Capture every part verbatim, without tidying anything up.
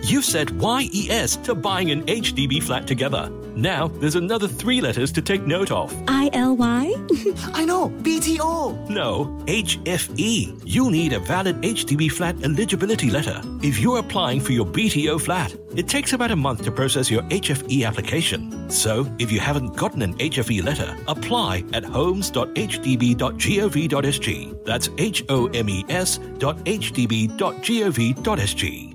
You've said Y E S to buying an H D B flat together. Now, there's another three letters to take note of. I L Y? I know, B T O. No, H F E. You'll need a valid H D B flat eligibility letter if you're applying for your B T O flat. It takes about a month to process your H F E application. So, if you haven't gotten an H F E letter, apply at homes dot h d b dot gov dot s g. That's H O M E S dot h d b dot gov dot s g.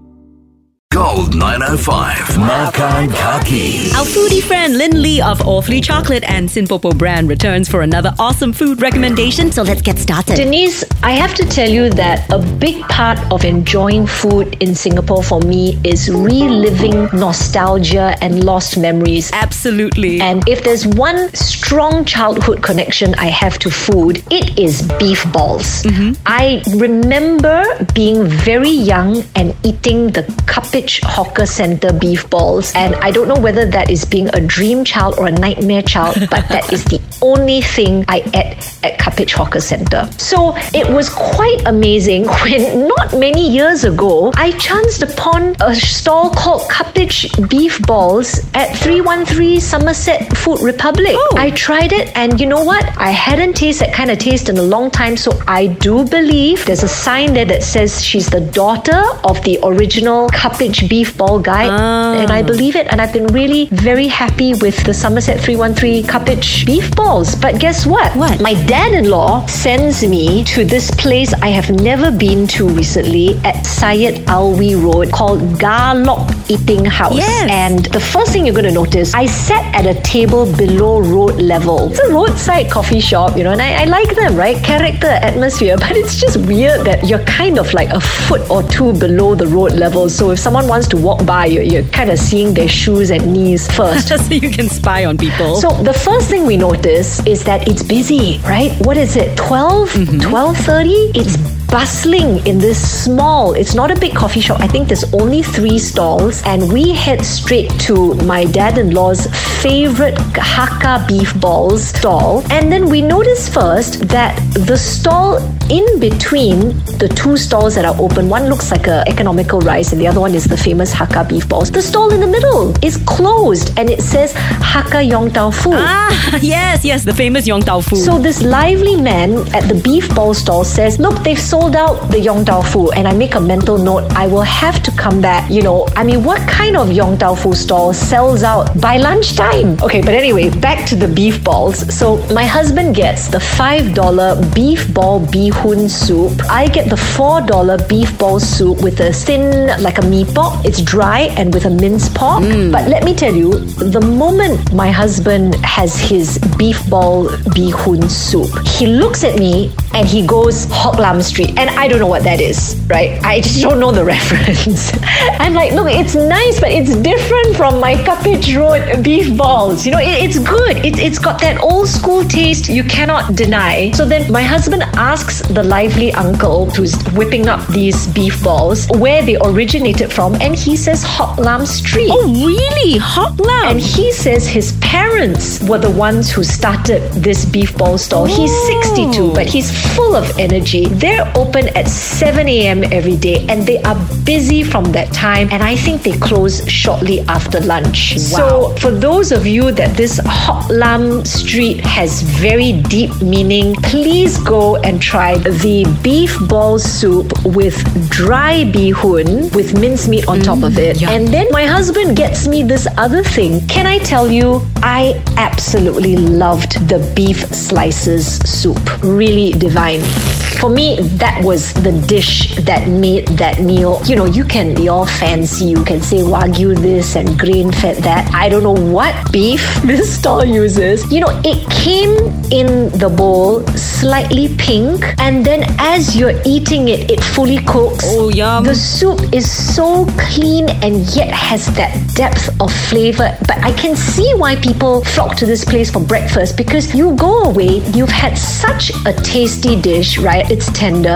Gold nine oh five, Makan Kaki. Our foodie friend Lynn Lee of Awfully Chocolate and Sinpopo brand returns for another awesome food recommendation. So let's get started. Denise, I have to tell you that a big part of enjoying food in Singapore for me is reliving nostalgia and lost memories. Absolutely. And if there's one strong childhood connection I have to food, it is beef balls. Mm-hmm. I remember being very young and eating the Cuppage Hawker Centre beef balls, and I don't know whether that is being a dream child or a nightmare child, but that is the only thing I ate at Cuppage Hawker Centre. So it was quite amazing when not many years ago I chanced upon a stall called Cuppage Beef Balls at three one three Somerset Food Republic. Oh. I tried it, and you know what? I hadn't tasted that kind of taste in a long time, so I do believe there's a sign there that says she's the daughter of the original Cuppage beef ball guy, ah. and I believe it, and I've been really very happy with the Somerset three one three Cuppage beef balls. But guess what? What? My dad-in-law sends me to this place I have never been to recently at Syed Alwi Road called Garlock Eating House. Yes. And the first thing you're going to notice, I sat at a table below road level. It's a roadside coffee shop, you know, and I, I like them, right? Character, atmosphere, but it's just weird that you're kind of like a foot or two below the road level. So if someone wants to walk by, you're, you're kind of seeing their shoes and knees first. So you can spy on people. So the first thing we notice is that it's busy, right? What is it, twelve? Mm-hmm. twelve thirty? It's bustling in this small, it's not a big coffee shop. I think there's only three stalls, and we head straight to my dad-in-law's favorite Hakka beef balls stall. And then we notice first that the stall in between the two stalls that are open, one looks like a economical rice and the other one is the famous Hakka beef balls. The stall in the middle is closed and it says Hakka Yong Tau Fu. Ah, yes, yes, the famous Yong Tau Fu. So this lively man at the beef ball stall says, look, they've sold out the Yong Tau Fu. And I make a mental note, I will have to come back. You know, I mean, what kind of Yong Tau Fu stall sells out by lunchtime? Okay, but anyway, back to the beef balls. So my husband gets the five dollar beef ball bee hoon soup. I get the four dollar beef ball soup with a thin, like a mee pok. It's dry and with a minced pork. Mm. But let me tell you, the moment my husband has his beef ball bee hoon soup, he looks at me and he goes, Hock Lam Street. And I don't know what that is, right? I just don't know the reference. I'm like, look, it's nice, but it's different from my Cuppage Road beef balls. You know, it, it's good. It, it's got that old school taste you cannot deny. So then my husband asks the lively uncle who's whipping up these beef balls where they originated from, and he says Hock Lam Street. Oh, really? Hock Lam? And he says his parents were the ones who started this beef ball stall. Oh. He's sixty-two, but he's full of energy. They're open at seven a.m. every day, and they are busy from that time, and I think they close shortly after lunch. Wow. So for those of you that this Hock Lam Street has very deep meaning, please go and try the beef ball soup with dry bee hoon with mincemeat on mm, top of it. yeah. And then my husband gets me this other thing. Can I tell you, I absolutely loved the beef slices soup. Really divine. For me, that was the dish that made that meal. You know, you can be all fancy. You can say Wagyu this and grain-fed that. I don't know what beef this stall uses. You know, it came in the bowl slightly pink, and then as you're eating it, it fully cooks. Oh, yum. The soup is so clean and yet has that depth of flavor. But I can see why people flock to this place for breakfast, because you go away, you've had such a tasty dish, right? It's tender,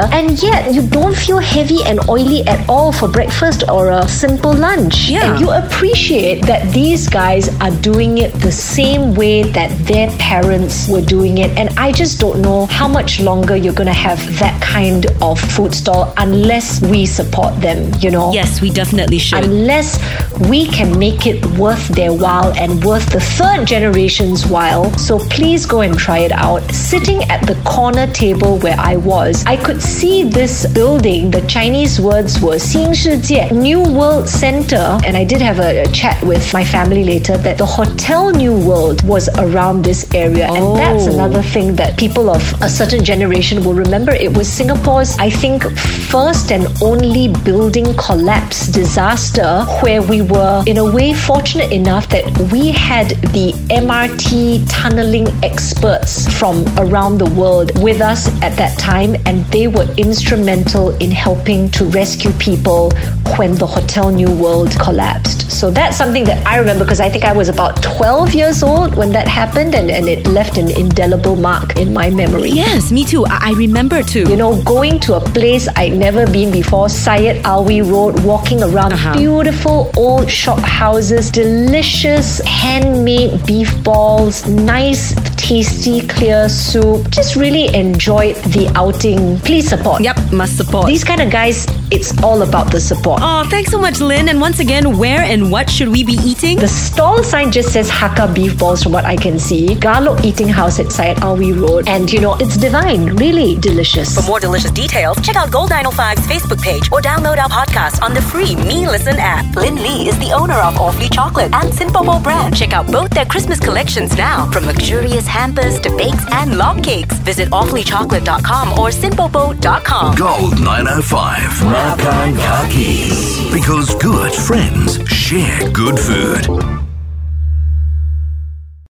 here, and yet you don't feel heavy and oily at all for breakfast or a simple lunch. Yeah. And you appreciate that these guys are doing it the same way that their parents were doing it. And I just don't know how much longer you're going to have that kind of food stall unless we support them, you know? Yes, we definitely should. Unless we can make it worth their while and worth the third generation's while. So please go and try it out. Sitting at the corner table where I was, I could see this building. The Chinese words were 新世界 New World Center. And I did have a, a chat with my family later that the Hotel New World was around this area. Oh. And that's another thing that people of a certain generation will remember. It was Singapore's, I think, first and only building collapse disaster, where we were in a way fortunate enough that we had the M R T tunneling experts from around the world with us at that time, and they were instrumental in helping to rescue people when the Hotel New World collapsed. So that's something that I remember because I think I was about twelve years old when that happened, and, and it left an indelible mark in my memory. Yes, me too. I, I remember too. You know, going to a place I'd never been before, Syed Alwi Road, walking around Uh-huh. beautiful old shop houses, delicious handmade beef balls, nice, tasty, clear soup. Just really enjoyed the outing. Please support. Yep, must support. These kind of guys, it's all about the support. Oh, thanks so much, Lynn. And once again, where and what should we be eating? The stall sign just says Hakka beef balls from what I can see. Garlic Eating House at Syed Alwi Road. And you know, it's divine. Really delicious. For more delicious details, check out Gold nine oh five's Facebook page or download our podcast on the free Me Listen app. Lynn Lee is the owner of Awfully Chocolate and Sinpopo brand. Check out both their Christmas collections now, from luxurious hampers to bakes and log cakes. Visit awfully chocolate dot com or sinpopo dot com. Gold nine oh five. Makan Kaki. Because good friends share good food.